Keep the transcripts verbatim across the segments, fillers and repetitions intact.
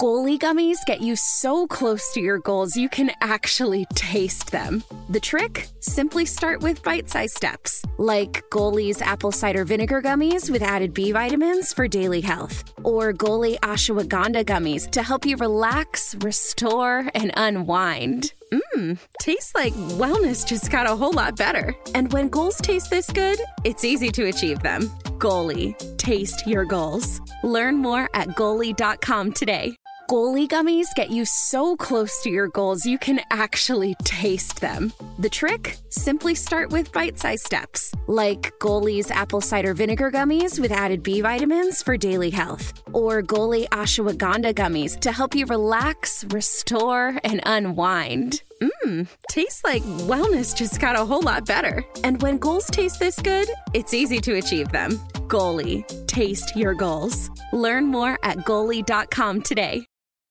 Goalie gummies get you so close to your goals you can actually taste them. The trick? Simply start with bite-sized steps, like Goalie's apple cider vinegar gummies with added B vitamins for daily health, or Goalie ashwagandha gummies to help you relax, restore, and unwind. Mmm, tastes like wellness just got a whole lot better. And when goals taste this good, it's easy to achieve them. Goalie, taste your goals. Learn more at goalie dot com today. Goalie gummies get you so close to your goals you can actually taste them. The trick? Simply start with bite-sized steps, like Goalie's apple cider vinegar gummies with added B vitamins for daily health, or Goalie ashwagandha gummies to help you relax, restore, and unwind. Mmm, tastes like wellness just got a whole lot better. And when goals taste this good, it's easy to achieve them. Goalie, taste your goals. Learn more at goalie dot com today.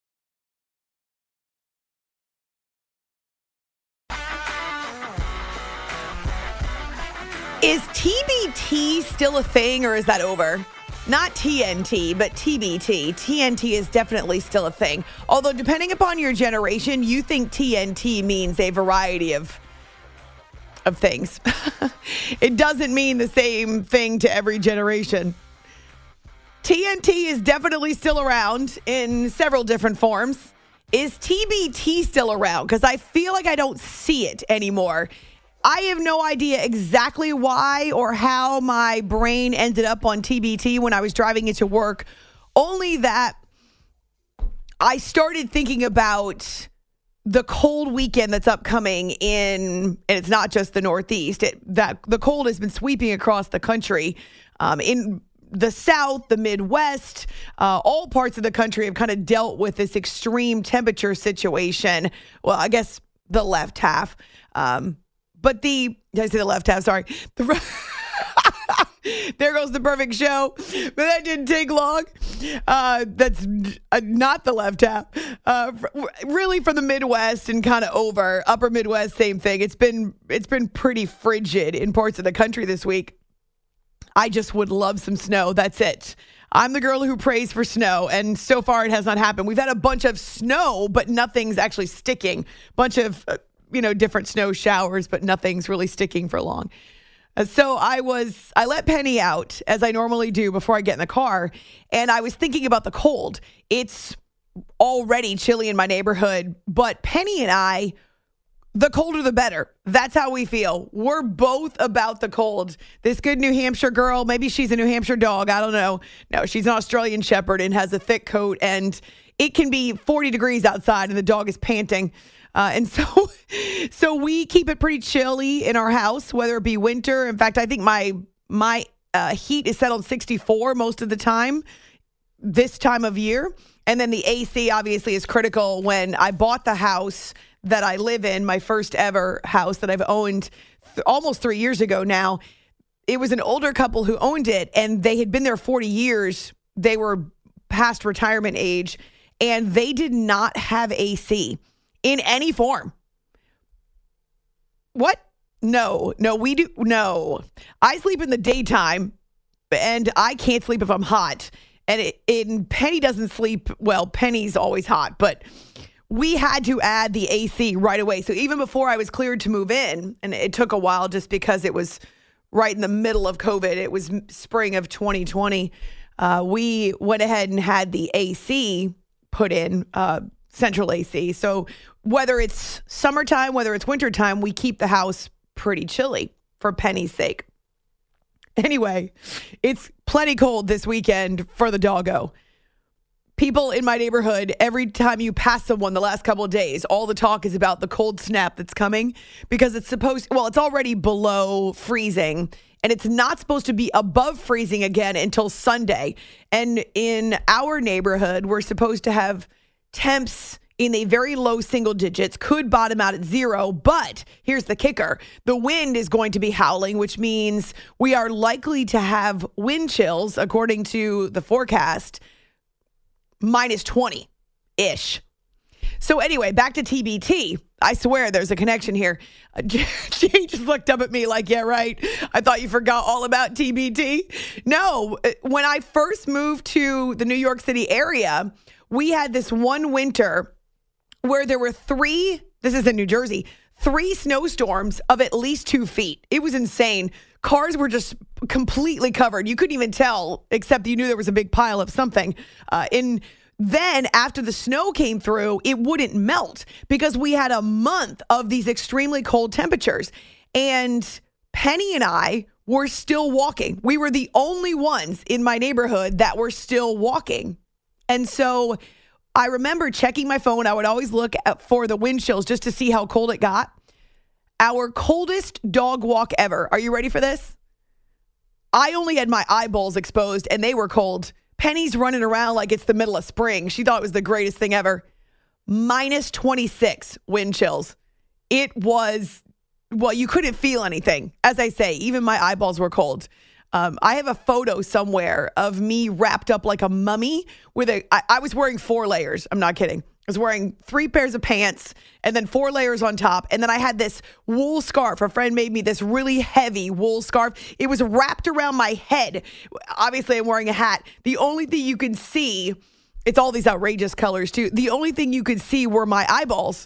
Is T B T still a thing, or is that over? Not T N T, but T B T. T N T is definitely still a thing. Although, depending upon your generation, you think T N T means a variety of of things. It doesn't mean the same thing to every generation. T N T is definitely still around in several different forms. Is T B T still around? Because I feel like I don't see it anymore. I have no idea exactly why or how my brain ended up on T B T when I was driving into work. Only that I started thinking about the cold weekend that's upcoming in, and it's not just the Northeast. It, that the cold has been sweeping across the country. Um, in the South, the Midwest, uh, all parts of the country have kind of dealt with this extreme temperature situation. Well, I guess the left half. Um, But the, did I say the left half? Sorry. The, there goes the perfect show. But that didn't take long. Uh, that's uh, not the left half. Uh, really from the Midwest and kind of over. Upper Midwest, same thing. It's been it's been pretty frigid in parts of the country this week. I just would love some snow. That's it. I'm the girl who prays for snow, and so far it has not happened. We've had a bunch of snow, but nothing's actually sticking. Bunch of... Uh, you know, different snow showers, but nothing's really sticking for long. Uh, so I was, I let Penny out as I normally do before I get in the car. And I was thinking about the cold. It's already chilly in my neighborhood, but Penny and I, the colder the better. That's how we feel. We're both about the cold. This good New Hampshire girl, maybe she's a New Hampshire dog. I don't know. No, she's an Australian Shepherd and has a thick coat, and it can be forty degrees outside and the dog is panting. Uh, and so so we keep it pretty chilly in our house, whether it be winter. In fact, I think my my uh, heat is set on sixty-four most of the time this time of year. And then the A C obviously is critical. When I bought the house that I live in, my first ever house that I've owned th- almost three years ago now, it was an older couple who owned it, and they had been there forty years. They were past retirement age, and they did not have A C. In any form. What? No, no, we do. No, I sleep in the daytime and I can't sleep if I'm hot. And it, it, Penny doesn't sleep. Well, Penny's always hot, but we had to add the A C right away. So even before I was cleared to move in, and it took a while just because it was right in the middle of COVID. It was spring of twenty twenty. Uh, we went ahead and had the A C put in, uh, central A C. So whether it's summertime, whether it's wintertime, we keep the house pretty chilly for Penny's sake. Anyway, it's plenty cold this weekend for the doggo. People in my neighborhood, every time you pass someone the last couple of days, all the talk is about the cold snap that's coming because it's supposed, well, it's already below freezing and it's not supposed to be above freezing again until Sunday. And in our neighborhood, we're supposed to have temps in the very low single digits, could bottom out at zero. But here's the kicker. The wind is going to be howling, which means we are likely to have wind chills, according to the forecast, minus twenty-ish. So anyway, back to T B T. I swear there's a connection here. Uh, Jay just looked up at me like, yeah, right. I thought you forgot all about T B T. No, when I first moved to the New York City area, we had this one winter where there were three, this is in New Jersey, three snowstorms of at least two feet. It was insane. Cars were just completely covered. You couldn't even tell, except you knew there was a big pile of something. Uh, in Then after the snow came through, it wouldn't melt because we had a month of these extremely cold temperatures. And Penny and I were still walking. We were the only ones in my neighborhood that were still walking. And so I remember checking my phone. I would always look at, for the wind chills just to see how cold it got. Our coldest dog walk ever. Are you ready for this? I only had my eyeballs exposed and they were cold. Penny's running around like it's the middle of spring. She thought it was the greatest thing ever. minus twenty-six wind chills. It was, well, you couldn't feel anything. As I say, even my eyeballs were cold. Um, I have a photo somewhere of me wrapped up like a mummy with a, I, I was wearing four layers. I'm not kidding. I was wearing three pairs of pants and then four layers on top. And then I had this wool scarf. A friend made me this really heavy wool scarf. It was wrapped around my head. Obviously, I'm wearing a hat. The only thing you could see, it's all these outrageous colors too. The only thing you could see were my eyeballs.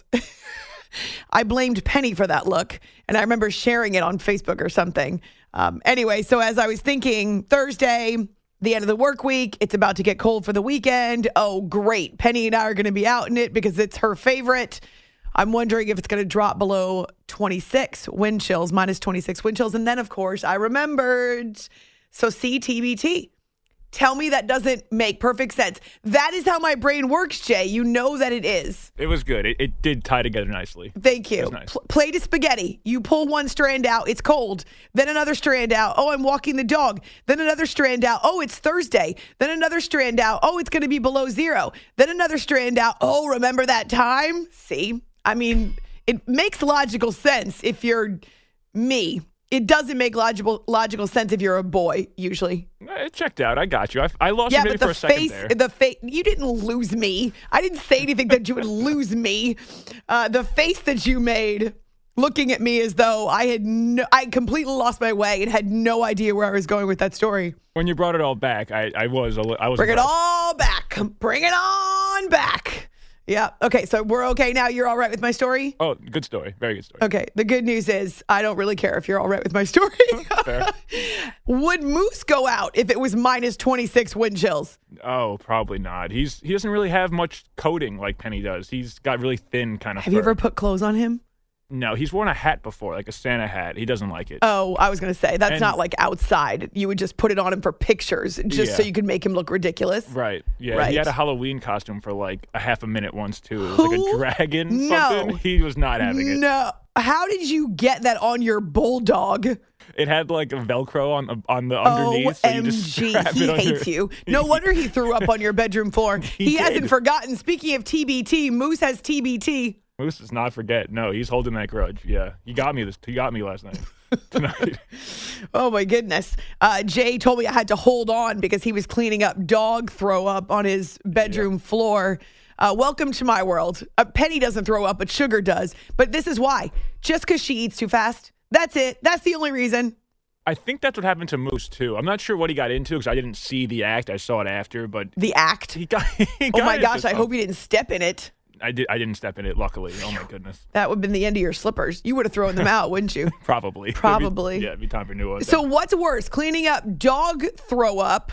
I blamed Penny for that look. And I remember sharing it on Facebook or something. Um, anyway, so as I was thinking, Thursday, the end of the work week, it's about to get cold for the weekend. Oh, great. Penny and I are going to be out in it because it's her favorite. I'm wondering if it's going to drop below twenty-six wind chills, minus twenty-six wind chills. And then, of course, I remembered. So see T B T. Tell me that doesn't make perfect sense. That is how my brain works, Jay. You know that it is. It was good. It, it did tie together nicely. Thank you. Nice. P- plate of spaghetti. You pull one strand out. It's cold. Then another strand out. Oh, I'm walking the dog. Then another strand out. Oh, it's Thursday. Then another strand out. Oh, it's going to be below zero. Then another strand out. Oh, remember that time? See? I mean, it makes logical sense if you're me. It doesn't make logical logical sense if you're a boy, usually. It checked out. I got you. I, I lost yeah, you maybe but the for a face, second there. the face, you didn't lose me. I didn't say anything that you would lose me. Uh, the face that you made looking at me as though I had no, I completely lost my way and had no idea where I was going with that story. When you brought it all back, I, I was a li- I was Bring impressed. it all back. Bring it on back. Yeah. Okay. So we're okay now. You're all right with my story? Oh, good story. Very good story. Okay. The good news is I don't really care if you're all right with my story. Fair. Would Moose go out if it was minus twenty-six wind chills? Oh, probably not. He's He doesn't really have much coating like Penny does. He's got really thin kind of Have fur. you ever put clothes on him? No, he's worn a hat before, like a Santa hat. He doesn't like it. Oh, I was going to say, that's And- not like outside. You would just put it on him for pictures just so Yeah. you could make him look ridiculous. Right. Yeah. Right. He had a Halloween costume for like a half a minute once, too. It was like Who? a dragon No. something. He was not having it. No. How did you get that on your bulldog? It had like a Velcro on the, on the underneath. So you just O M G, strap he it on hates your- you. No wonder he threw up on your bedroom floor. He, He hasn't did. forgotten. Speaking of T B T, Moose has T B T. Moose does not forget. No, he's holding that grudge. Yeah, he got me this. He got me last night. Tonight. Oh, my goodness. Uh, Jay told me I had to hold on because he was cleaning up dog throw up on his bedroom Yeah. floor. Uh, welcome to my world. Uh, Penny doesn't throw up, but Sugar does. But this is why. Just because she eats too fast. That's it. That's the only reason. I think that's what happened to Moose too. I'm not sure what he got into because I didn't see the act. I saw it after, but The act. he got. He Oh, got my into gosh. I some- hope you didn't step in it. I did. I didn't step in it. Luckily. Oh my goodness. That would have been the end of your slippers. You would have thrown them out, wouldn't you? Probably. Probably. It'd be, yeah, it'd be time for new ones. So what's worse, cleaning up dog throw up,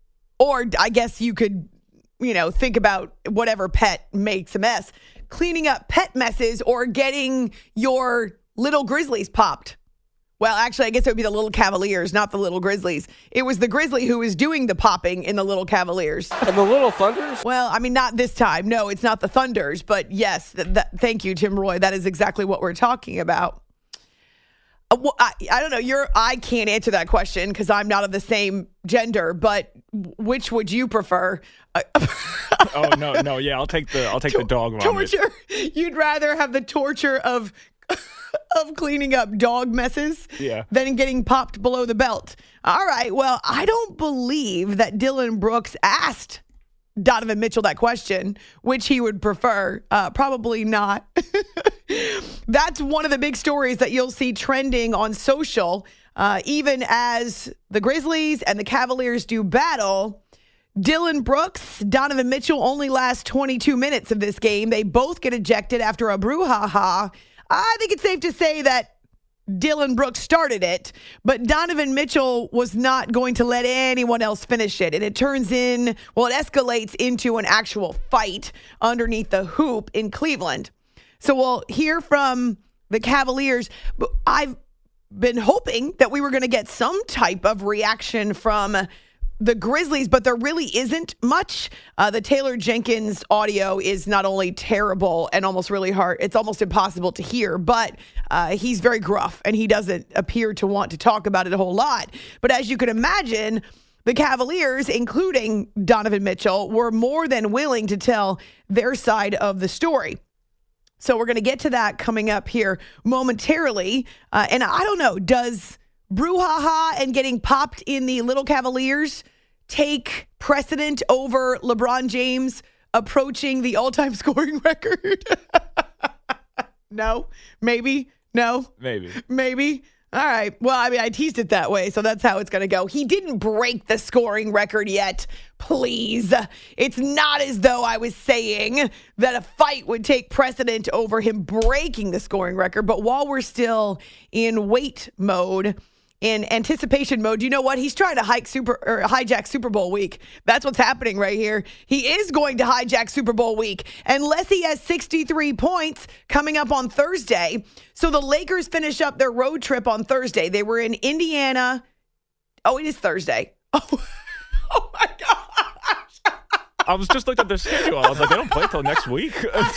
or I guess you could, you know, think about whatever pet makes a mess, cleaning up pet messes or getting your little grizzlies popped? Well, actually, I guess it would be the little Cavaliers, not the little Grizzlies. It was the Grizzly who was doing the popping in the little Cavaliers. And the Little Thunders? Well, I mean, not this time. No, it's not the Thunders. But yes, th- th- thank you, Tim Roy. That is exactly what we're talking about. Uh, well, I, I don't know. You're. I can't answer that question because I'm not of the same gender. But which would you prefer? Uh, oh no, no, yeah, I'll take the. I'll take the dog vomit. torture. You'd rather have the torture of of cleaning up dog messes Yeah. than getting popped below the belt. All right. Well, I don't believe that Dylan Brooks asked Donovan Mitchell that question, which he would prefer. Uh, probably not. That's one of the big stories that you'll see trending on social, uh, even as the Grizzlies and the Cavaliers do battle. Dillon Brooks, Donovan Mitchell only last twenty-two minutes of this game. They both get ejected after a brouhaha. I think it's safe to say that Dillon Brooks started it, but Donovan Mitchell was not going to let anyone else finish it. And it turns in, well, it escalates into an actual fight underneath the hoop in Cleveland. So we'll hear from the Cavaliers. I've been hoping that we were going to get some type of reaction from the Grizzlies, but there really isn't much. Uh, the Taylor Jenkins audio is not only terrible and almost really hard, it's almost impossible to hear, but uh, he's very gruff and he doesn't appear to want to talk about it a whole lot. But as you can imagine, the Cavaliers, including Donovan Mitchell, were more than willing to tell their side of the story. So we're going to get to that coming up here momentarily. Uh, and I don't know, does brouhaha and getting popped in the Little Cavaliers take precedent over LeBron James approaching the all-time scoring record? No? Maybe? No? Maybe. Maybe? All right. Well, I mean, I teased it that way, so that's how it's going to go. He didn't break the scoring record yet. Please. It's not as though I was saying that a fight would take precedent over him breaking the scoring record. But while we're still in wait mode, in anticipation mode, you know what? He's trying to hike super or hijack Super Bowl week. That's what's happening right here. He is going to hijack Super Bowl week unless he has sixty-three points coming up on Thursday. So the Lakers finish up their road trip on Thursday. They were in Indiana. Oh, it is Thursday. Oh, oh my gosh. I was just looking at their schedule. I was like, they don't play till next week.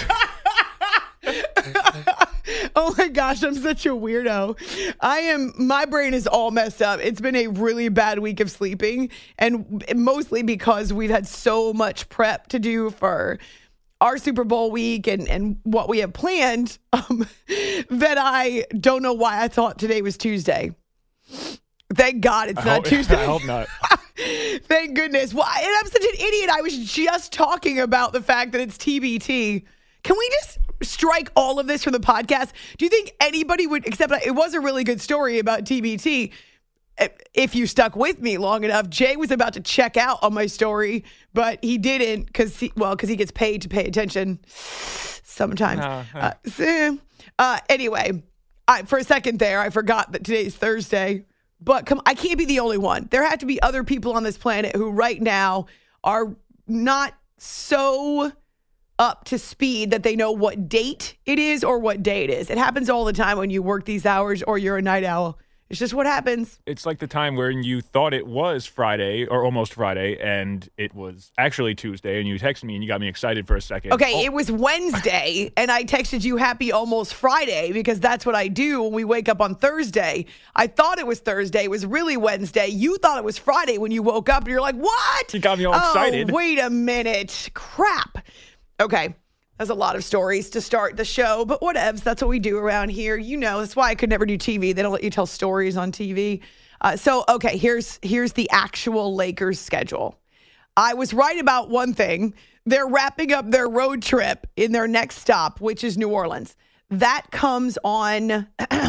Oh my gosh, I'm such a weirdo. I am, my brain is all messed up. It's been a really bad week of sleeping, and mostly because we've had so much prep to do for our Super Bowl week and, and what we have planned um, that I don't know why I thought today was Tuesday. Thank God it's I not hope, Tuesday. I hope not. Thank goodness. Well, and I'm such an idiot. I was just talking about the fact that it's T B T. Can we just strike all of this from the podcast? Do you think anybody would, except it was a really good story about T B T. If you stuck with me long enough, Jay was about to check out on my story, but he didn't because he, well, because he gets paid to pay attention sometimes. Uh, uh, so, uh, anyway, I, for a second there, I forgot that today's Thursday, but come, I can't be the only one. There have to be other people on this planet who right now are not so up to speed that they know what date it is or what day it is. It happens all the time when you work these hours or you're a night owl. It's just what happens. It's like the time when you thought it was Friday or almost Friday and it was actually Tuesday and you texted me and you got me excited for a second. Okay, oh. It was Wednesday and I texted you happy almost Friday because that's what I do when we wake up on Thursday. I thought it was Thursday. It was really Wednesday. You thought it was Friday when you woke up and you're like, what? You got me all oh, excited. Wait a minute. Crap. Okay. There's a lot of stories to start the show, but whatevs. That's what we do around here. You know, that's why I could never do T V. They don't let you tell stories on T V. Uh, so, okay, here's here's the actual Lakers schedule. I was right about one thing. They're wrapping up their road trip in their next stop, which is New Orleans. That comes on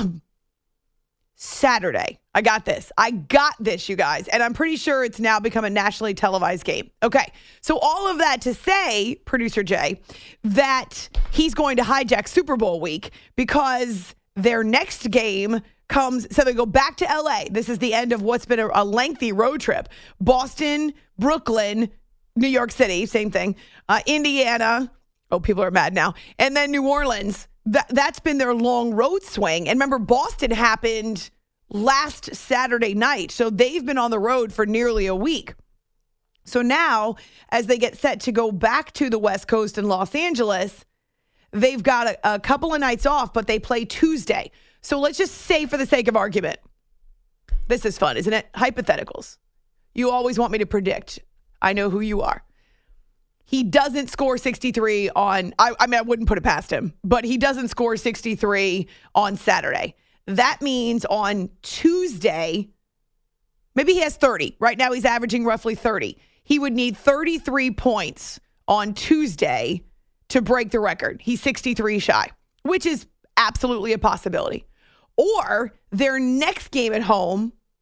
Saturday. I got this. I got this, you guys. And I'm pretty sure it's now become a nationally televised game. Okay. So all of that to say, Producer Jay, that he's going to hijack Super Bowl week because their next game comes, so they go back to L A. This is the end of what's been a, a lengthy road trip. Boston, Brooklyn, New York City, same thing. Uh, Indiana. Oh, people are mad now. And then New Orleans. That, that's been their long road swing. And remember, Boston happened last Saturday night. So they've been on the road for nearly a week. So now, as they get set to go back to the West Coast in Los Angeles, they've got a, a couple of nights off, but they play Tuesday. So let's just say, for the sake of argument, this is fun, isn't it? Hypotheticals. You always want me to predict. I know who you are. He doesn't score sixty-three on, I, I mean, I wouldn't put it past him, but he doesn't score sixty-three on Saturday. That means on Tuesday, maybe he has thirty. Right now he's averaging roughly thirty. He would need thirty-three points on Tuesday to break the record. He's sixty-three shy, which is absolutely a possibility. Or their next game at home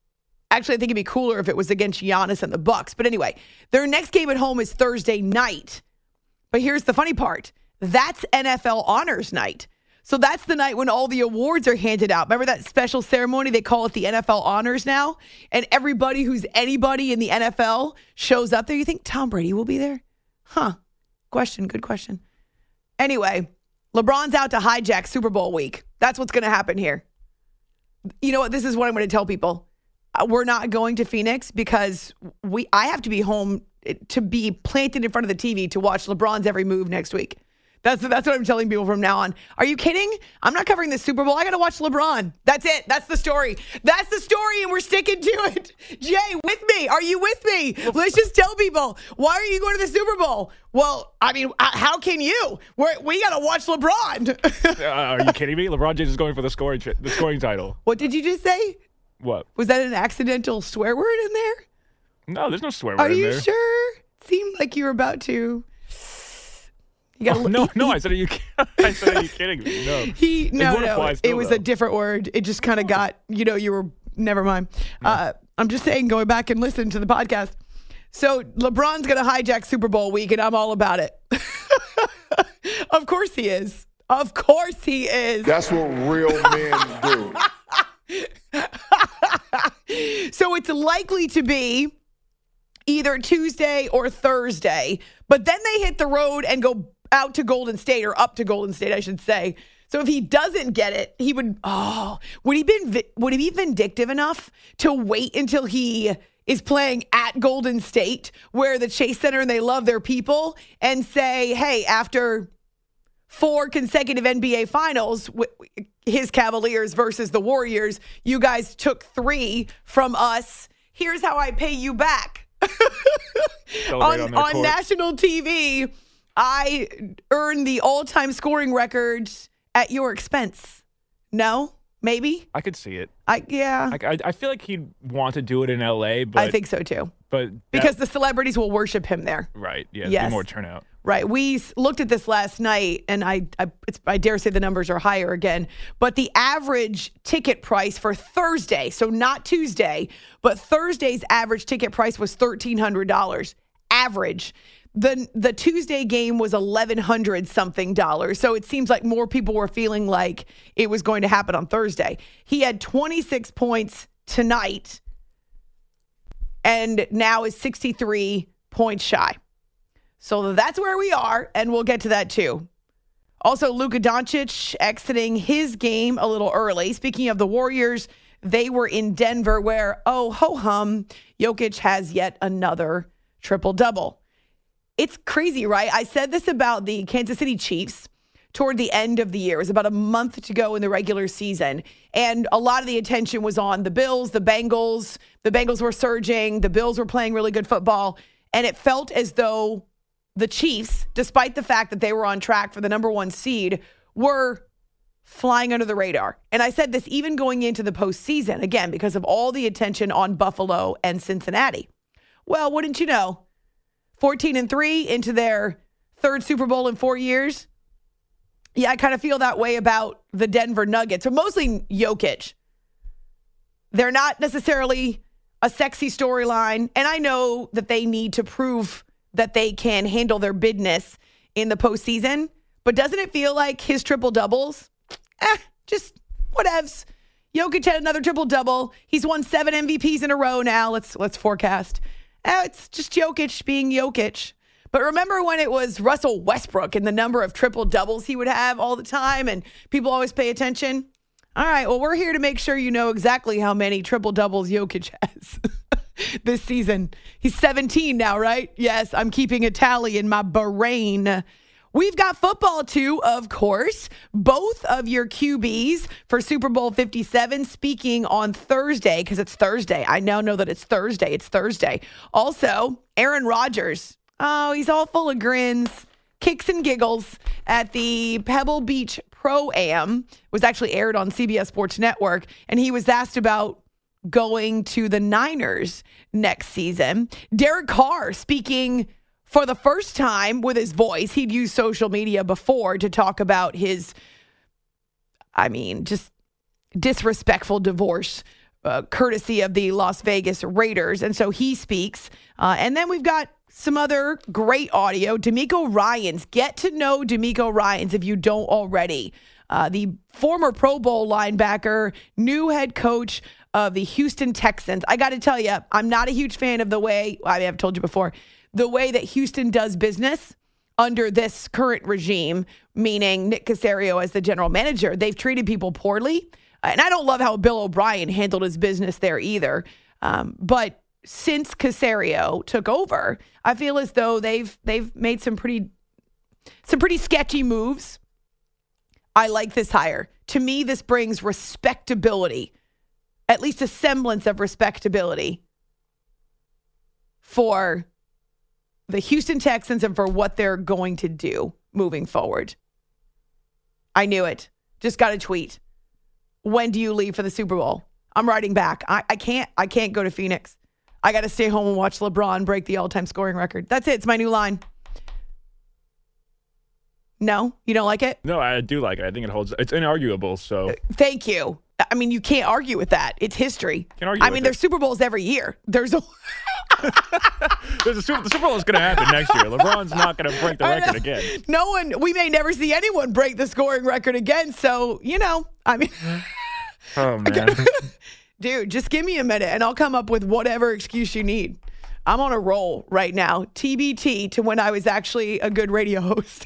Actually, I think it'd be cooler if it was against Giannis and the Bucks. But anyway, their next game at home is Thursday night. But here's the funny part. That's N F L Honors Night. So that's the night when all the awards are handed out. Remember that special ceremony? They call it the N F L Honors now. And everybody who's anybody in the N F L shows up there. You think Tom Brady will be there? Huh. Question. Good question. Anyway, LeBron's out to hijack Super Bowl week. That's what's going to happen here. You know what? This is what I'm going to tell people. We're not going to Phoenix because we. I have to be home to be planted in front of the T V to watch LeBron's every move next week. That's that's what I'm telling people from now on. Are you kidding? I'm not covering the Super Bowl. I got to watch LeBron. That's it. That's the story. That's the story, and we're sticking to it. Jay, with me? Are you with me? Let's just tell people, why are you going to the Super Bowl? Well, I mean, how can you? We're, we got to watch LeBron. uh, are you kidding me? LeBron James is going for the scoring the scoring title. What did you just say? What? Was that an accidental swear word in there? No, there's no swear word are in there. Are you sure? Seemed like you were about to... You gotta, oh, no, he, no, I said, are you, I said, are you kidding me? No. He, no, it no, still, it was though. a different word. It just kind of got, you know, you were, never mind. No. Uh, I'm just saying, going back and listening to the podcast. So LeBron's going to hijack Super Bowl week, and I'm all about it. Of course he is. Of course he is. That's what real men do. So it's likely to be either Tuesday or Thursday, but then they hit the road and go out to Golden State, or up to Golden State, I should say. So if he doesn't get it, he would, oh, would he been, would he be vindictive enough to wait until he is playing at Golden State, where the Chase Center and they love their people, and say, hey, after four consecutive N B A finals, his Cavaliers versus the Warriors, you guys took three from us. Here's how I pay you back. on on, on national T V, I earned the all-time scoring record at your expense. No? Maybe? I could see it. I Yeah. I, I feel like he'd want to do it in L A, but... I think so, too. But because that, the celebrities will worship him there. Right. Yeah. Yes. Be more turnout. Right. We looked at this last night, and I I, it's, I dare say the numbers are higher again. But the average ticket price for Thursday, so not Tuesday, but Thursday's average ticket price was thirteen hundred dollars. Average. The the Tuesday game was eleven hundred something dollars. So it seems like more people were feeling like it was going to happen on Thursday. He had twenty-six points tonight, and now is sixty-three points shy. So that's where we are, and we'll get to that too. Also, Luka Doncic exiting his game a little early. Speaking of the Warriors, they were in Denver where, oh, ho-hum, Jokic has yet another triple-double. It's crazy, right? I said this about the Kansas City Chiefs toward the end of the year. It was about a month to go in the regular season. And a lot of the attention was on the Bills, the Bengals. The Bengals were surging. The Bills were playing really good football. And it felt as though the Chiefs, despite the fact that they were on track for the number one seed, were flying under the radar. And I said this even going into the postseason, again, because of all the attention on Buffalo and Cincinnati. Well, wouldn't you know, fourteen and three into their third Super Bowl in four years. Yeah, I kind of feel that way about the Denver Nuggets, or mostly Jokic. They're not necessarily a sexy storyline, and I know that they need to prove that they can handle their business in the postseason. But doesn't it feel like his triple-doubles? Eh, just whatevs. Jokic had another triple-double. He's won seven M V Ps in a row now. Let's let's forecast. Eh, it's just Jokic being Jokic. But remember when it was Russell Westbrook and the number of triple-doubles he would have all the time, and people always pay attention? All right, well, we're here to make sure you know exactly how many triple-doubles Jokic has this season. He's seventeen now, right? Yes, I'm keeping a tally in my brain. We've got football, too, of course. Both of your Q Bs for Super Bowl fifty-seven speaking on Thursday, because it's Thursday. I now know that it's Thursday. It's Thursday. Also, Aaron Rodgers. Oh, he's all full of grins, kicks and giggles at the Pebble Beach Pro-Am. It was actually aired on C B S Sports Network, and he was asked about going to the Niners next season. Derek Carr speaking for the first time with his voice. He'd used social media before to talk about his, I mean, just disrespectful divorce uh, courtesy of the Las Vegas Raiders. And so he speaks. Uh, and then we've got some other great audio. DeMeco Ryans. Get to know DeMeco Ryans if you don't already. Uh, the former Pro Bowl linebacker, new head coach of the Houston Texans. I got to tell you, I'm not a huge fan of the way, I have told you before, the way that Houston does business under this current regime, meaning Nick Caserio as the general manager. They've treated people poorly. And I don't love how Bill O'Brien handled his business there either. Um, but since Caserio took over, I feel as though they've they've made some pretty some pretty sketchy moves. I like this hire. To me, this brings respectability, at least a semblance of respectability for the Houston Texans and for what they're going to do moving forward. I knew it. Just got a tweet. When do you leave for the Super Bowl? I'm writing back. I, I can't. I can't go to Phoenix. I got to stay home and watch LeBron break the all-time scoring record. That's it. It's my new line. No? You don't like it? No, I do like it. I think it holds. It's inarguable. So thank you. I mean, you can't argue with that. It's history. Can't argue I with mean, it. there's Super Bowls every year. There's a There's a Super, the Super Bowl is going to happen next year. LeBron's not going to break the record again. No one. We may never see anyone break the scoring record again. So you know, I mean, oh man, dude, just give me a minute and I'll come up with whatever excuse you need. I'm on a roll right now. T B T to when I was actually a good radio host.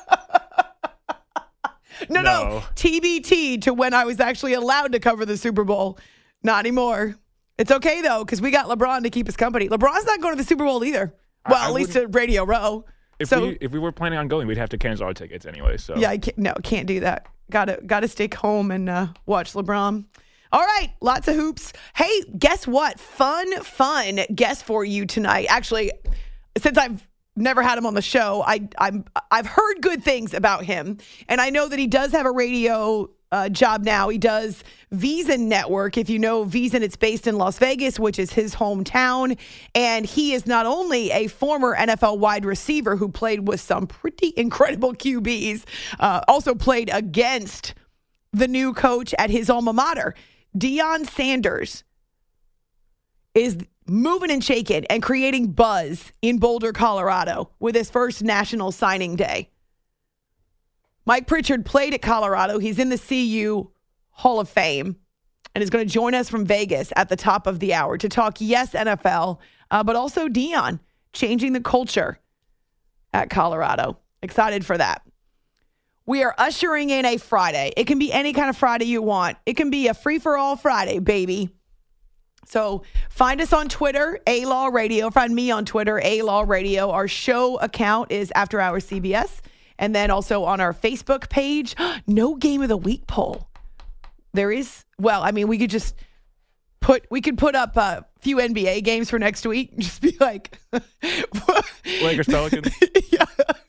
No, no, no. T B T to when I was actually allowed to cover the Super Bowl. Not anymore. It's okay, though, because we got LeBron to keep us company. LeBron's not going to the Super Bowl either. Well, I, I at least to Radio Row. If, so, we, if we were planning on going, we'd have to cancel our tickets anyway. So yeah, I can't, no, can't do that. Gotta, gotta stick home and uh, watch LeBron. All right, lots of hoops. Hey, guess what? Fun, fun guest for you tonight. Actually, since I've never had him on the show, I, I'm, I've heard good things about him. And I know that he does have a radio uh, job now. He does VSiN Network. If you know VSiN, it's based in Las Vegas, which is his hometown. And he is not only a former N F L wide receiver who played with some pretty incredible Q Bs, uh, also played against the new coach at his alma mater. Deion Sanders is moving and shaking and creating buzz in Boulder, Colorado with his first national signing day. Mike Pritchard played at Colorado. He's in the C U Hall of Fame and is going to join us from Vegas at the top of the hour to talk, yes, N F L, uh, but also Deion changing the culture at Colorado. Excited for that. We are ushering in a Friday. It can be any kind of Friday you want. It can be a free-for-all Friday, baby. So find us on Twitter, A-Law Radio. Find me on Twitter, A-Law Radio. Our show account is After Hours C B S. And then also on our Facebook page, no game of the week poll. There is, well, I mean, we could just put, we could put up a few N B A games for next week. Just be like. Lakers Pelicans. Yeah.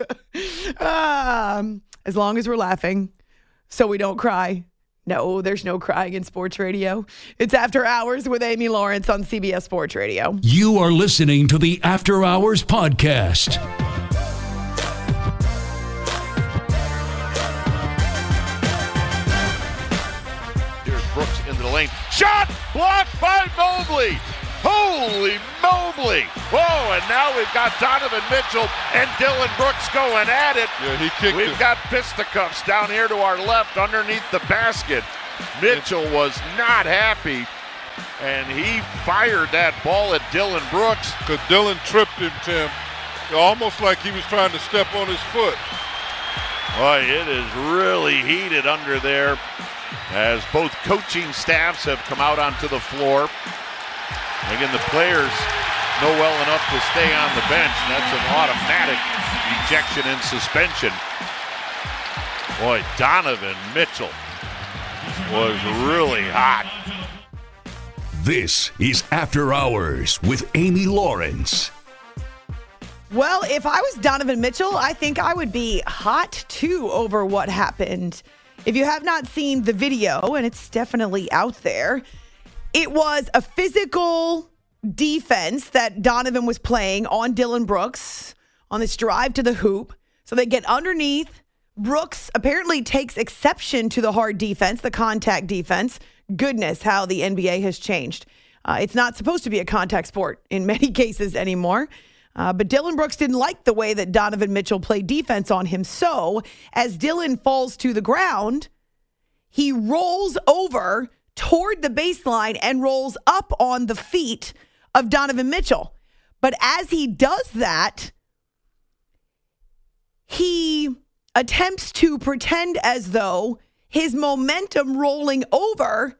Um, as long as we're laughing so we don't cry. No, there's no crying in sports radio. It's After Hours with Amy Lawrence on C B S Sports Radio. You are listening to the After Hours podcast. Here's Brooks into the lane. Shot blocked by Mobley. Holy Mobley. Whoa, and now we've got Donovan Mitchell and Dylan Brooks going at it. Yeah, he kicked We've it. got fisticuffs down here to our left underneath the basket. Mitchell was not happy, and he fired that ball at Dylan Brooks. Because Dylan tripped him, Tim. Almost like he was trying to step on his foot. Boy, it is really heated under there as both coaching staffs have come out onto the floor. Again, the players know well enough to stay on the bench, and that's an automatic ejection and suspension. Boy, Donovan Mitchell was really hot. This is After Hours with Amy Lawrence. Well, if I was Donovan Mitchell, I think I would be hot too over what happened. If you have not seen the video, and it's definitely out there, it was a physical defense that Donovan was playing on Dylan Brooks on this drive to the hoop. So they get underneath. Brooks apparently takes exception to the hard defense, the contact defense, goodness how the N B A has changed. Uh, it's not supposed to be a contact sport in many cases anymore. Uh, but Dillon Brooks didn't like the way that Donovan Mitchell played defense on him. So as Dillon falls to the ground, he rolls over toward the baseline and rolls up on the feet of Donovan Mitchell. But as he does that, he attempts to pretend as though his momentum rolling over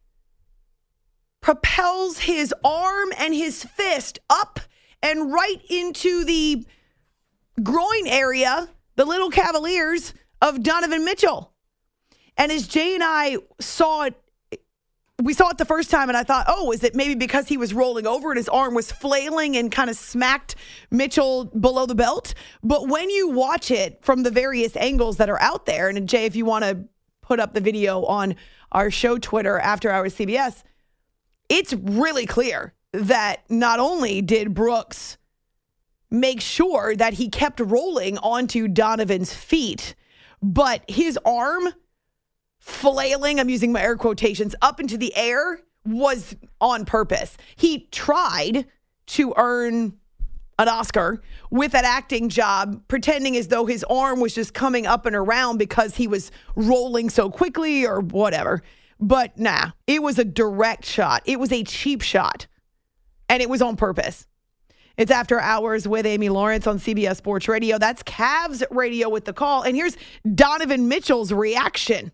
propels his arm and his fist up and right into the groin area, the little Cavaliers of Donovan Mitchell. And as Jay and I saw it, we saw it the first time, and I thought, oh, is it maybe because he was rolling over and his arm was flailing and kind of smacked Mitchell below the belt? But when you watch it from the various angles that are out there, and Jay, if you want to put up the video on our show Twitter, After Hours C B S, it's really clear that not only did Brooks make sure that he kept rolling onto Donovan's feet, but his arm flailing, I'm using my air quotations, up into the air was on purpose. He tried to earn an Oscar with that acting job, pretending as though his arm was just coming up and around because he was rolling so quickly or whatever. But nah, it was a direct shot. It was a cheap shot. And it was on purpose. It's After Hours with Amy Lawrence on C B S Sports Radio. That's Cavs Radio with the call. And here's Donovan Mitchell's reaction.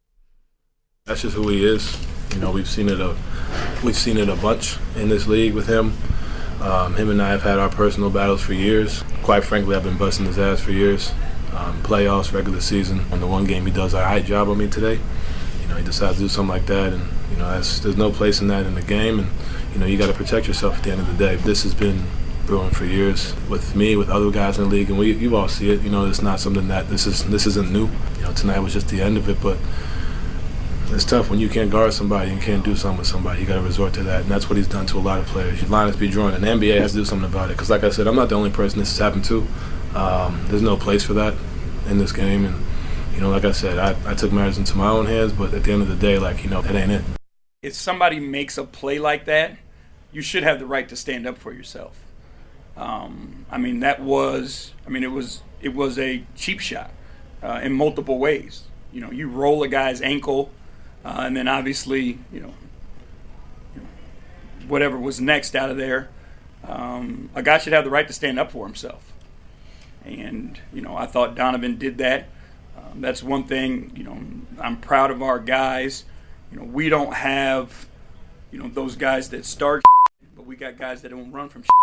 That's just who he is. You know, we've seen it a we've seen it a bunch in this league with him. Um, him and I have had our personal battles for years. Quite frankly, I've been busting his ass for years. Um, playoffs, regular season. On the one game, he does a high job on me today. You know, he decides to do something like that, and you know, that's, there's no place in that in the game. And you know, you got to protect yourself at the end of the day. This has been brewing for years with me, with other guys in the league, and we you all see it. You know, it's not something that this is this isn't new. You know, tonight was just the end of it, but it's tough when you can't guard somebody and can't do something with somebody. You got to resort to that, and that's what he's done to a lot of players. Your line has to be drawn, and the N B A has to do something about it. Because, like I said, I'm not the only person this has happened to. Um, there's no place for that in this game, and you know, like I said, I, I took matters into my own hands. But at the end of the day, like you know, that ain't it. If somebody makes a play like that, you should have the right to stand up for yourself. Um, I mean, that was, I mean, it was, it was a cheap shot uh, in multiple ways. You know, you roll a guy's ankle. Uh, and then obviously, you know, whatever was next out of there, um, a guy should have the right to stand up for himself. And, you know, I thought Donovan did that. Um, that's one thing, you know, I'm proud of our guys. You know, we don't have, you know, those guys that start but we got guys that don't run from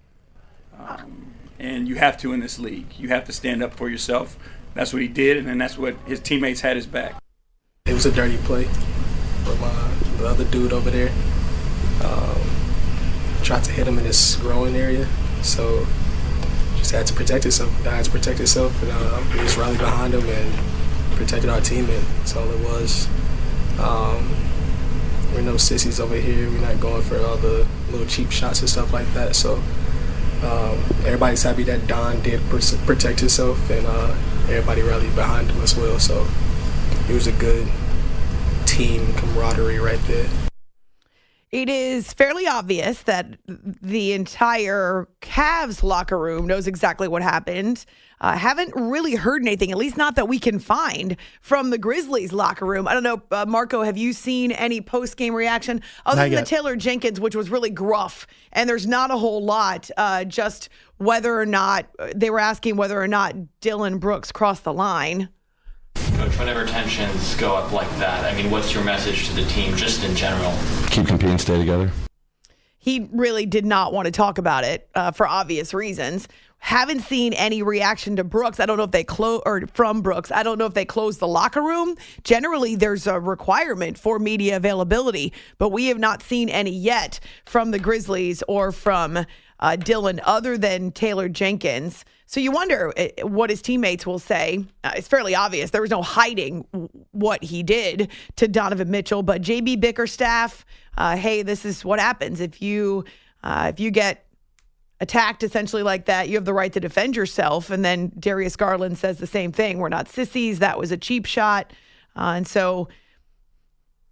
um, and you have to in this league. You have to stand up for yourself. That's what he did, and then that's what his teammates had his back. It was a dirty play from uh, the other dude over there. Um, tried to hit him in his groin area, so just had to protect himself. I had to protect himself, and uh, we just rallied behind him and protected our teammate. That's all it was. Um, we're no sissies over here. We're not going for all the little cheap shots and stuff like that. So um, everybody's happy that Don did protect himself, and uh, everybody rallied behind him as well. So it was a good team camaraderie right there. It is fairly obvious that the entire Cavs locker room knows exactly what happened. Uh, haven't really heard anything, at least not that we can find, from the Grizzlies locker room. I don't know, uh, Marco, have you seen any post-game reaction? Other than the Taylor Jenkins, which was really gruff, and there's not a whole lot, uh, just whether or not, they were asking whether or not Dillon Brooks crossed the line. Coach, whenever tensions go up like that, I mean, what's your message to the team just in general? Keep competing, stay together. He really did not want to talk about it uh, for obvious reasons. Haven't seen any reaction to Brooks. I don't know if they close or from Brooks. I don't know if they closed the locker room. Generally, there's a requirement for media availability, but we have not seen any yet from the Grizzlies or from uh, Dillon other than Taylor Jenkins. So you wonder what his teammates will say. Uh, it's fairly obvious. There was no hiding what he did to Donovan Mitchell. But J B Bickerstaff, uh, hey, this is what happens. If you uh, if you get attacked essentially like that, you have the right to defend yourself. And then Darius Garland says the same thing. We're not sissies. That was a cheap shot. Uh, and so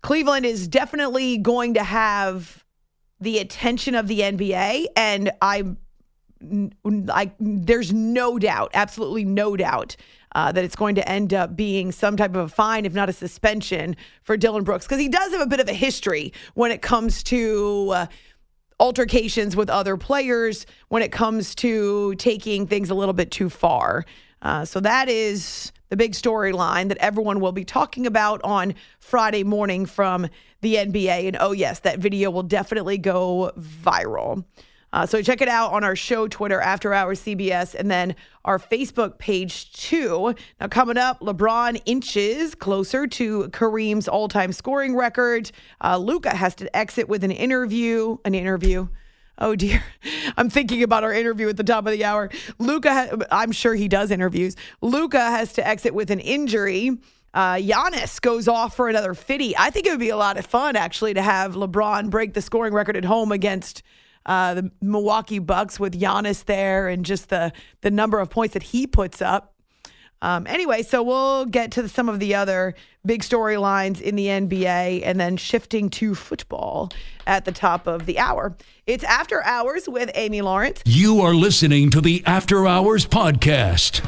Cleveland is definitely going to have the attention of the N B A, and I, I there's no doubt, absolutely no doubt, uh, that it's going to end up being some type of a fine, if not a suspension, for Dillon Brooks, because he does have a bit of a history when it comes to uh, altercations with other players, when it comes to taking things a little bit too far. Uh, so that is the big storyline that everyone will be talking about on Friday morning from the N B A. And oh, yes, that video will definitely go viral. Uh, so check it out on our show Twitter, After Hours C B S, and then our Facebook page too. Now coming up, LeBron inches closer to Kareem's all-time scoring record. Uh, Luka has to exit with an interview. An interview. Oh, dear. I'm thinking about our interview at the top of the hour. Luka, ha- I'm sure he does interviews. Luka has to exit with an injury. Uh, Giannis goes off for another fifty. I think it would be a lot of fun, actually, to have LeBron break the scoring record at home against uh, the Milwaukee Bucks with Giannis there and just the, the number of points that he puts up. Um, anyway, so we'll get to some of the other big storylines in the N B A and then shifting to football at the top of the hour. It's After Hours with Amy Lawrence. You are listening to the After Hours Podcast.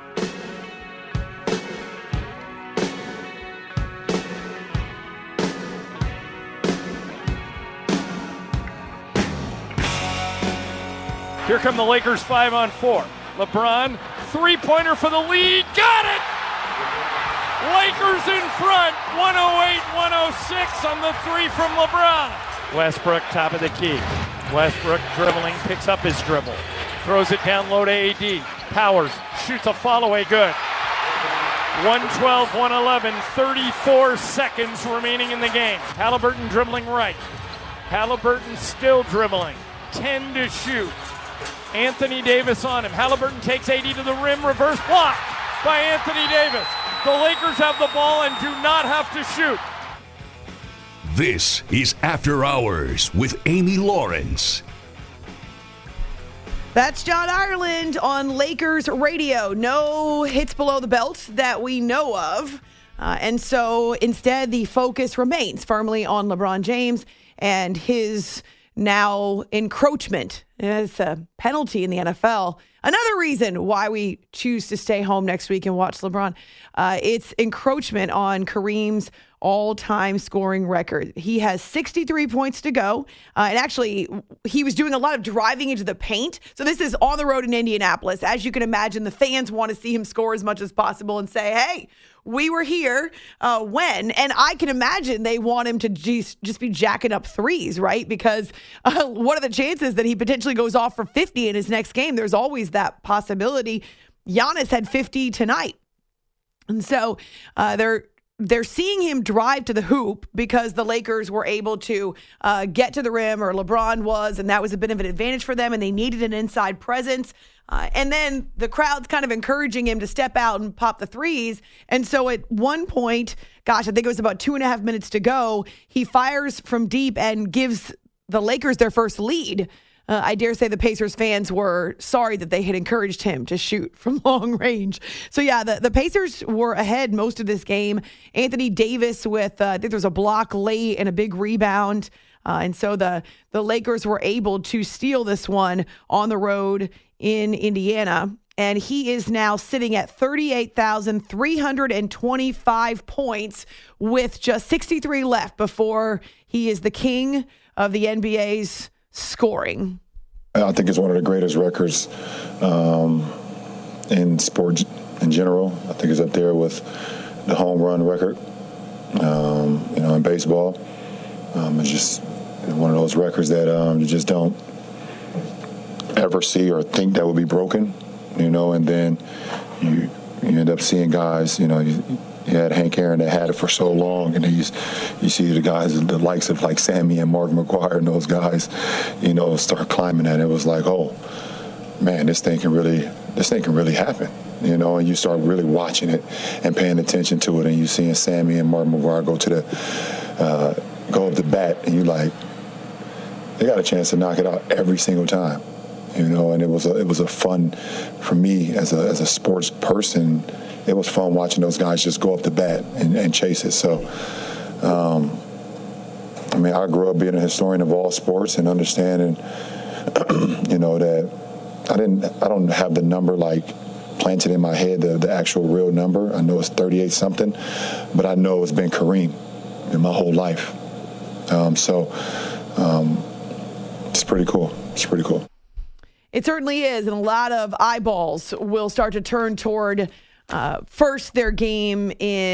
Here come the Lakers five on four. LeBron, three-pointer for the lead. Got it! Lakers in front, one oh eight one oh six on the three from LeBron. Westbrook, top of the key. Westbrook dribbling, picks up his dribble. Throws it down low to A D. Powers shoots a follow-away, good. one twelve one eleven, thirty-four seconds remaining in the game. Halliburton dribbling right. Halliburton still dribbling. ten to shoot. Anthony Davis on him. Halliburton takes A D to the rim. Reverse block by Anthony Davis. The Lakers have the ball and do not have to shoot. This is After Hours with Amy Lawrence. That's John Ireland on Lakers radio. No hits below the belt that we know of. Uh, and so instead, the focus remains firmly on LeBron James and his now encroachment. It's a penalty in the N F L. Another reason why we choose to stay home next week and watch LeBron. Uh, it's encroachment on Kareem's all-time scoring record. He has sixty-three points to go. Uh, and actually, he was doing a lot of driving into the paint. So this is on the road in Indianapolis. As you can imagine, the fans want to see him score as much as possible and say, hey, we were here uh, when, and I can imagine they want him to just, just be jacking up threes, right? Because uh, what are the chances that he potentially goes off for fifty in his next game? There's always that possibility. Giannis had fifty tonight. And so uh, they're they're seeing him drive to the hoop because the Lakers were able to uh, get to the rim, or LeBron was, and that was a bit of an advantage for them, and they needed an inside presence. Uh, and then the crowd's kind of encouraging him to step out and pop the threes. And so at one point, gosh, I think it was about two and a half minutes to go, he fires from deep and gives the Lakers their first lead. Uh, I dare say the Pacers fans were sorry that they had encouraged him to shoot from long range. So, yeah, the, the Pacers were ahead most of this game. Anthony Davis with, uh, I think there was a block late and a big rebound. Uh, and so the, the Lakers were able to steal this one on the road in Indiana. And he is now sitting at thirty-eight thousand three hundred twenty-five points with just sixty-three left before he is the king of the N B A's scoring. I think it's one of the greatest records um, in sports in general. I think it's up there with the home run record, um, you know, in baseball. Um, it's just one of those records that um, you just don't ever see or think that will be broken, you know, and then you, you end up seeing guys, you know, you, you had Hank Aaron that had it for so long, and then you, you see the guys, the likes of like Sammy and Mark McGwire and those guys, you know, start climbing that. It was like, oh, man, this thing can really, this thing can really happen, you know, and you start really watching it and paying attention to it, and you seeing Sammy and Mark McGwire go to the, uh, go up the bat, and you like, they got a chance to knock it out every single time, you know, and it was a, it was a fun, for me as a, as a sports person, it was fun watching those guys just go up the bat and, and chase it. So, um, mean, I grew up being a historian of all sports and understanding, you know, that I didn't, I don't have the number like planted in my head, the, the actual real number. I know it's thirty-eight something, but I know it's been Kareem in my whole life. Um, so um, it's pretty cool. It's pretty cool. It certainly is, and a lot of eyeballs will start to turn toward uh, first their game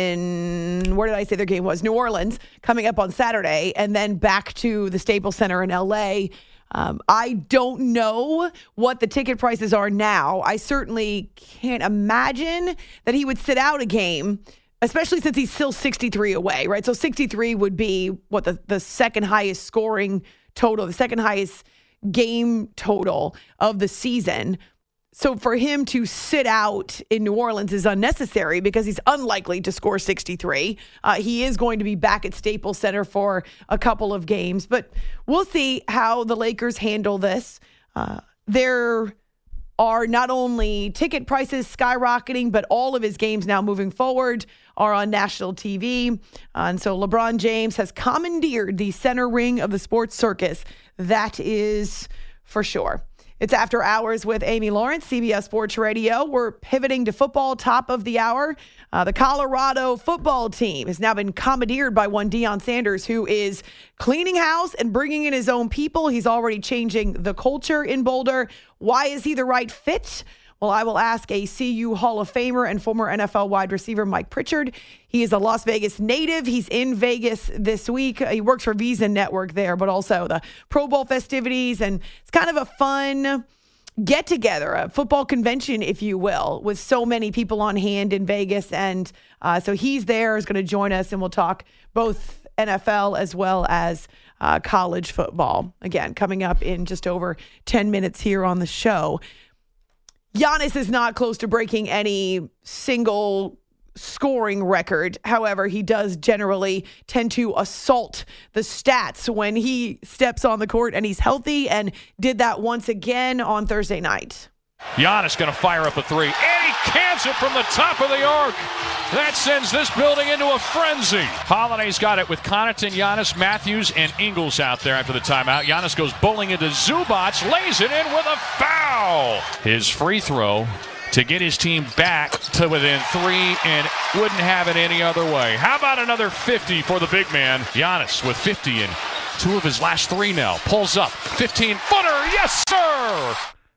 in, where did I say their game was? New Orleans, coming up on Saturday, and then back to the Staples Center in L A. Um, I don't know what the ticket prices are now. I certainly can't imagine that he would sit out a game, especially since he's still sixty-three away, right? So sixty-three would be what the, the second highest scoring total, the second highest game total of the season. So for him to sit out in New Orleans is unnecessary because he's unlikely to score sixty-three. Uh, he is going to be back at Staples Center for a couple of games, but we'll see how the Lakers handle this. Uh, there are not only ticket prices skyrocketing, but all of his games now moving forward are on national T V. Uh, and so LeBron James has commandeered the center ring of the sports circus. That is for sure. It's After Hours with Amy Lawrence, C B S Sports Radio. We're pivoting to football, top of the hour. Uh, the Colorado football team has now been commandeered by one Deion Sanders, who is cleaning house and bringing in his own people. He's already changing the culture in Boulder. Why is he the right fit? Well, I will ask a C U Hall of Famer and former N F L wide receiver Mike Pritchard. He is a Las Vegas native. He's in Vegas this week. He works for Visa Network there, but also the Pro Bowl festivities. And it's kind of a fun get-together, a football convention, if you will, with so many people on hand in Vegas. And uh, so he's there, is going to join us, and we'll talk both N F L as well as uh, college football. Again, coming up in just over ten minutes here on the show. Giannis is not close to breaking any single scoring record. However, he does generally tend to assault the stats when he steps on the court and he's healthy, and did that once again on Thursday night. Giannis going to fire up a three, and he cans it from the top of the arc. That sends this building into a frenzy. Holiday's got it with Connaughton, Giannis, Matthews, and Ingles out there after the timeout. Giannis goes bowling into Zubac, lays it in with a foul. His free throw to get his team back to within three, and wouldn't have it any other way. How about another fifty for the big man? Giannis with fifty in two of his last three now. Pulls up, fifteen-footer, yes, sir!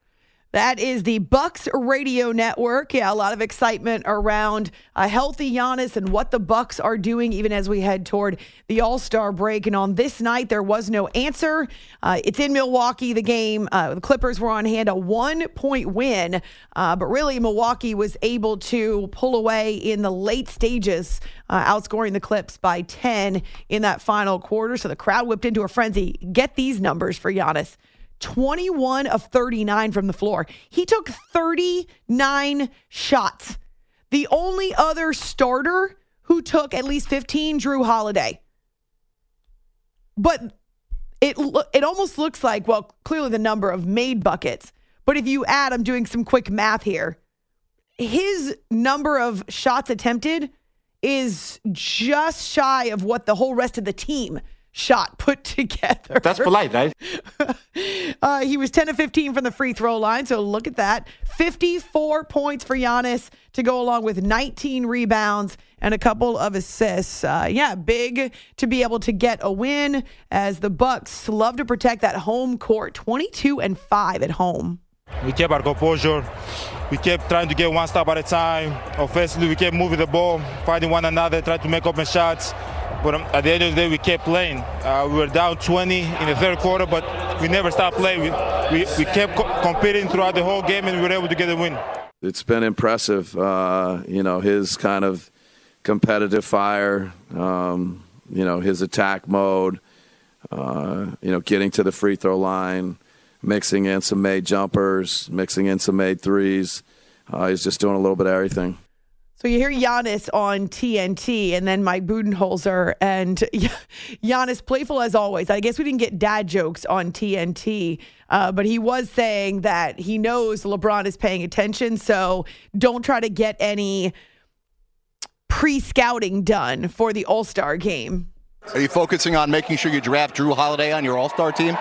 That is the Bucks radio network. Yeah, a lot of excitement around a healthy Giannis and what the Bucks are doing even as we head toward the All-Star break. And on this night, there was no answer. Uh, it's in Milwaukee, the game. Uh, the Clippers were on hand, a one-point win. Uh, but really, Milwaukee was able to pull away in the late stages, uh, outscoring the Clips by ten in that final quarter. So the crowd whipped into a frenzy. Get these numbers for Giannis. twenty-one of thirty-nine from the floor. He took thirty-nine shots. The only other starter who took at least fifteen, Drew Holiday. But it it almost looks like, well, clearly the number of made buckets. But if you add, I'm doing some quick math here, his number of shots attempted is just shy of what the whole rest of the team shot put together. That's polite, right? uh, he was ten of fifteen from the free throw line, so look at that. fifty-four points for Giannis to go along with nineteen rebounds and a couple of assists. Uh, yeah, big to be able to get a win, as the Bucks love to protect that home court. twenty-two and five at home. We kept our composure. We kept trying to get one stop at a time. Offensively, we kept moving the ball, fighting one another, trying to make open shots. But at the end of the day, we kept playing. Uh, we were down twenty in the third quarter, but we never stopped playing. We, we, we kept co- competing throughout the whole game, and we were able to get the win. It's been impressive, uh, you know, his kind of competitive fire, um, you know, his attack mode, uh, you know, getting to the free throw line, mixing in some made jumpers, mixing in some made threes. Uh, he's just doing a little bit of everything. So you hear Giannis on T N T, and then Mike Budenholzer, and Giannis playful as always. I guess we didn't get dad jokes on T N T, uh, but he was saying that he knows LeBron is paying attention, so don't try to get any pre-scouting done for the All-Star game. Are you focusing on making sure you draft Drew Holiday on your All-Star team?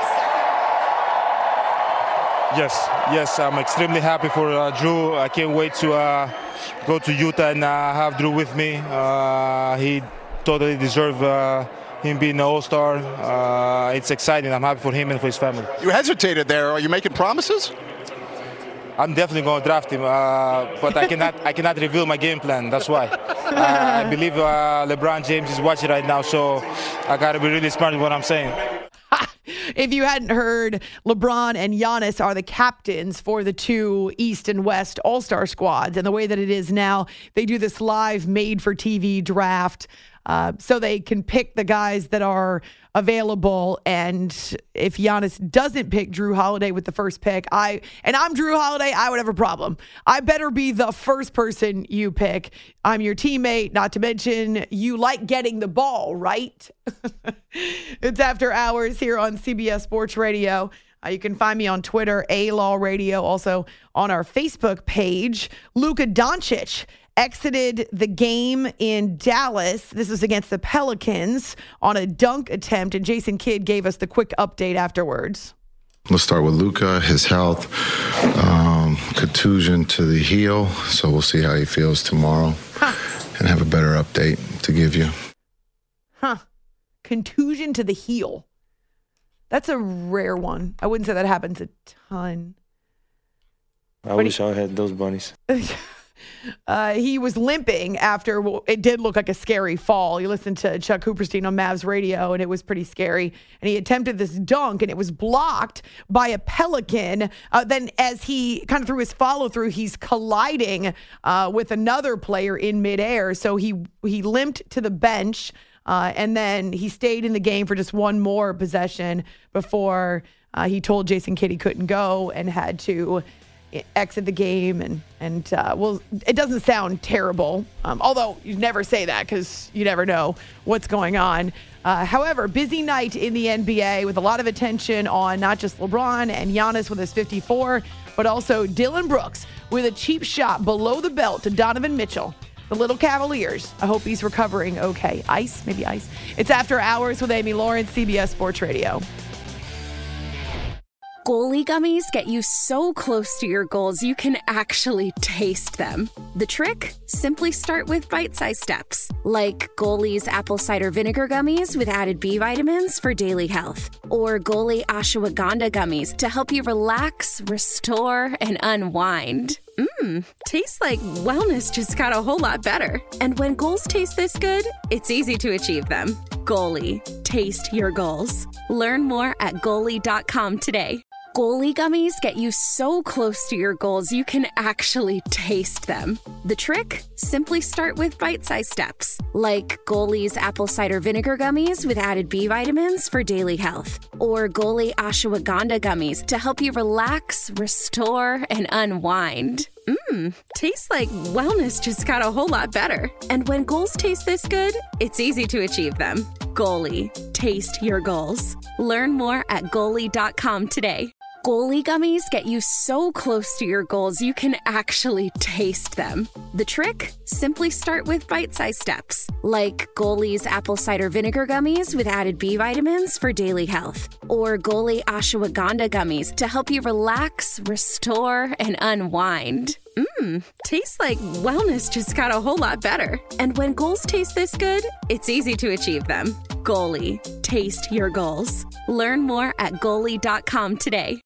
Yes, yes, I'm extremely happy for uh, Drew. I can't wait to uh, go to Utah and uh, have Drew with me. Uh, he totally deserves uh, him being an All-Star. Uh, it's exciting. I'm happy for him and for his family. You hesitated there. Are you making promises? I'm definitely going to draft him, uh, but I cannot I cannot reveal my game plan. That's why. Uh, I believe uh, LeBron James is watching right now, so I got to be really smart with what I'm saying. If you hadn't heard, LeBron and Giannis are the captains for the two East and West All-Star squads. And the way that it is now, they do this live made-for-T V draft uh, so they can pick the guys that are available. And if Giannis doesn't pick Drew Holiday with the first pick, I and I'm Drew Holiday, I would have a problem. I better be the first person you pick. I'm your teammate, not to mention you like getting the ball, right? It's After Hours here on C B S Sports Radio. Uh, you can find me on Twitter, A-Law Radio, also on our Facebook page. Luka Doncic exited the game in Dallas. This was against the Pelicans on a dunk attempt, and Jason Kidd gave us the quick update afterwards. Let's start with Luka, his health, um, contusion to the heel, so we'll see how he feels tomorrow huh. and have a better update to give you. Huh. Contusion to the heel. That's a rare one. I wouldn't say that happens a ton. I but wish he, I had those bunnies. Uh, he was limping after, well, it did look like a scary fall. You listened to Chuck Cooperstein on Mavs radio, and it was pretty scary. And he attempted this dunk, and it was blocked by a Pelican. Uh, then as he kind of threw his follow-through, he's colliding uh, with another player in midair. So he, he limped to the bench, uh, and then he stayed in the game for just one more possession before uh, he told Jason Kidd he couldn't go and had to exit the game. And and uh, well, it doesn't sound terrible, um, although you never say that because you never know what's going on. Uh, however, busy night in the N B A with a lot of attention on not just LeBron and Giannis with his fifty-four, but also Dillon Brooks with a cheap shot below the belt to Donovan Mitchell. The Little Cavaliers. I hope he's recovering okay. Ice, maybe ice. It's After Hours with Amy Lawrence, C B S Sports Radio. Goalie gummies get you so close to your goals you can actually taste them. The trick? Simply start with bite-sized steps, like Goalie's apple cider vinegar gummies with added B vitamins for daily health, or Goalie ashwagandha gummies to help you relax, restore, and unwind. Mmm, tastes like wellness just got a whole lot better. And when goals taste this good, it's easy to achieve them. Goalie, taste your goals. Learn more at goalie dot com today. Goalie gummies get you so close to your goals you can actually taste them. The trick? Simply start with bite-sized steps, like Goalie's apple cider vinegar gummies with added B vitamins for daily health, or Goalie ashwagandha gummies to help you relax, restore, and unwind. Mmm, tastes like wellness just got a whole lot better. And when goals taste this good, it's easy to achieve them. Goalie, taste your goals. Learn more at goalie dot com today. Goalie gummies get you so close to your goals you can actually taste them. The trick? Simply start with bite-sized steps, like Goalie's apple cider vinegar gummies with added B vitamins for daily health, or Goalie ashwagandha gummies to help you relax, restore, and unwind. Mmm, tastes like wellness just got a whole lot better. And when goals taste this good, it's easy to achieve them. Goalie, taste your goals. Learn more at goalie dot com today.